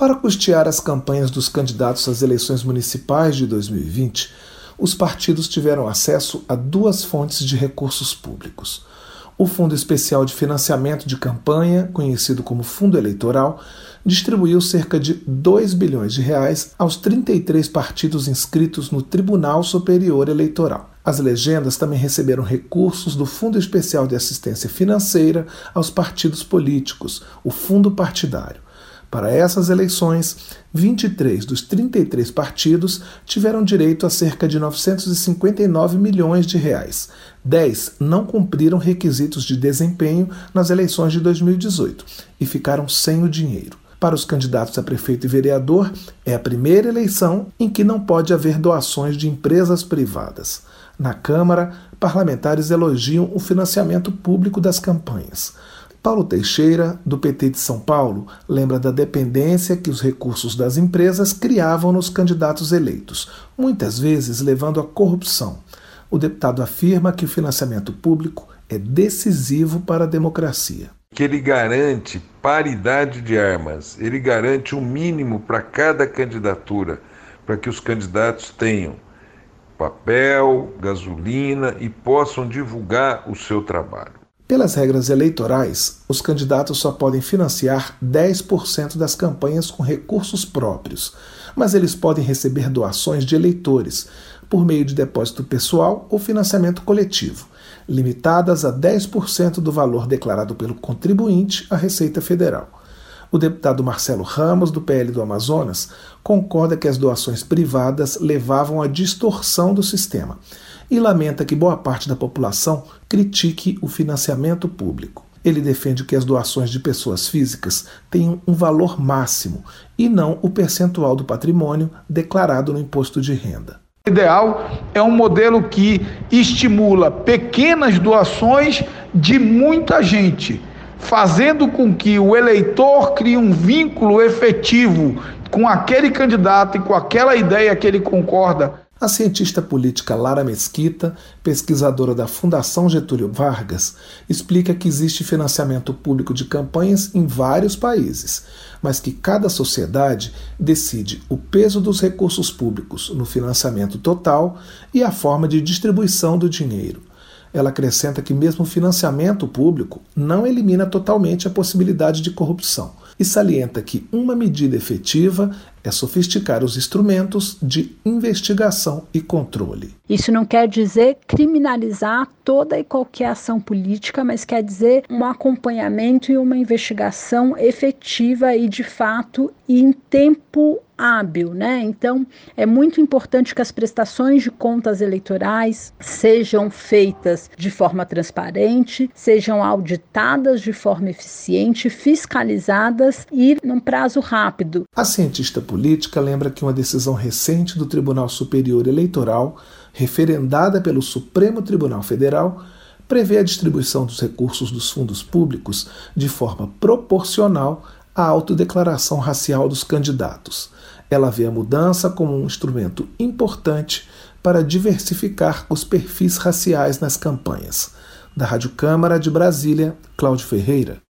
Para custear as campanhas dos candidatos às eleições municipais de 2020, os partidos tiveram acesso a duas fontes de recursos públicos. O Fundo Especial de Financiamento de Campanha, conhecido como Fundo Eleitoral, distribuiu cerca de R$ 2 bilhões aos 33 partidos inscritos no Tribunal Superior Eleitoral. As legendas também receberam recursos do Fundo Especial de Assistência Financeira aos partidos políticos, o Fundo Partidário. Para essas eleições, 23 dos 33 partidos tiveram direito a cerca de R$ 959 milhões. 10 não cumpriram requisitos de desempenho nas eleições de 2018 e ficaram sem o dinheiro. Para os candidatos a prefeito e vereador, é a primeira eleição em que não pode haver doações de empresas privadas. Na Câmara, parlamentares elogiam o financiamento público das campanhas. Paulo Teixeira, do PT de São Paulo, lembra da dependência que os recursos das empresas criavam nos candidatos eleitos, muitas vezes levando à corrupção. O deputado afirma que o financiamento público é decisivo para a democracia. Que ele garante paridade de armas, ele garante um mínimo para cada candidatura, para que os candidatos tenham papel, gasolina e possam divulgar o seu trabalho. Pelas regras eleitorais, os candidatos só podem financiar 10% das campanhas com recursos próprios, mas eles podem receber doações de eleitores, por meio de depósito pessoal ou financiamento coletivo, limitadas a 10% do valor declarado pelo contribuinte à Receita Federal. O deputado Marcelo Ramos, do PL do Amazonas, concorda que as doações privadas levavam à distorção do sistema e lamenta que boa parte da população critique o financiamento público. Ele defende que as doações de pessoas físicas tenham um valor máximo e não o percentual do patrimônio declarado no imposto de renda. O ideal é um modelo que estimula pequenas doações de muita gente, fazendo com que o eleitor crie um vínculo efetivo com aquele candidato e com aquela ideia que ele concorda. A cientista política Lara Mesquita, pesquisadora da Fundação Getúlio Vargas, explica que existe financiamento público de campanhas em vários países, mas que cada sociedade decide o peso dos recursos públicos no financiamento total e a forma de distribuição do dinheiro. Ela acrescenta que mesmo o financiamento público não elimina totalmente a possibilidade de corrupção e salienta que uma medida efetiva é sofisticar os instrumentos de investigação e controle. Isso não quer dizer criminalizar toda e qualquer ação política, mas quer dizer um acompanhamento e uma investigação efetiva e, de fato, em tempo hábil, né? Então, é muito importante que as prestações de contas eleitorais sejam feitas de forma transparente, sejam auditadas de forma eficiente, fiscalizadas e num prazo rápido. A cientista política lembra que uma decisão recente do Tribunal Superior Eleitoral, referendada pelo Supremo Tribunal Federal, prevê a distribuição dos recursos dos fundos públicos de forma proporcional à autodeclaração racial dos candidatos. Ela vê a mudança como um instrumento importante para diversificar os perfis raciais nas campanhas. Da Rádio Câmara de Brasília, Cláudio Ferreira.